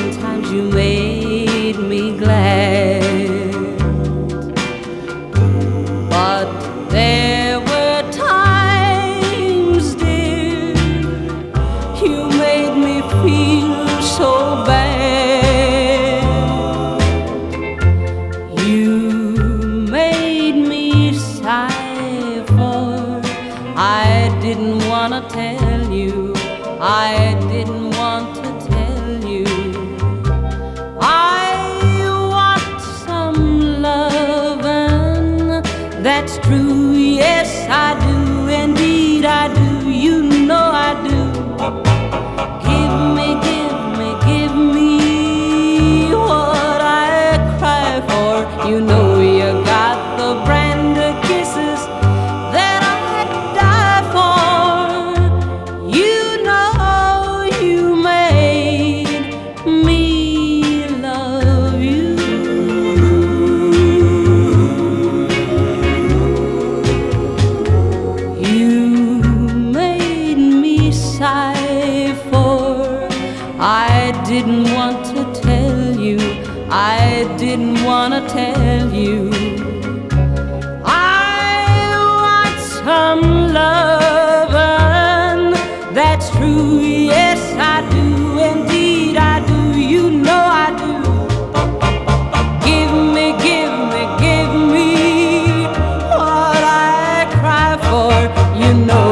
sometimes you made me glad, but there were times, dear, you made me feel so bad. You made me sigh, for I didn't want to tell you, I didn't want to tell you. I want some lovin', that's true, yes I do, indeed I do, you know I do. Give me, give me, give me what I cry for. You know you got the brand of kisses that I'd die for. You know you made me love you. You made me sigh, for I didn't want to tell you, I didn't want to tell you. I want some lovin', that's true, yes I do, indeed I do, you know I do. Give me, give me, give me what I cry for, you know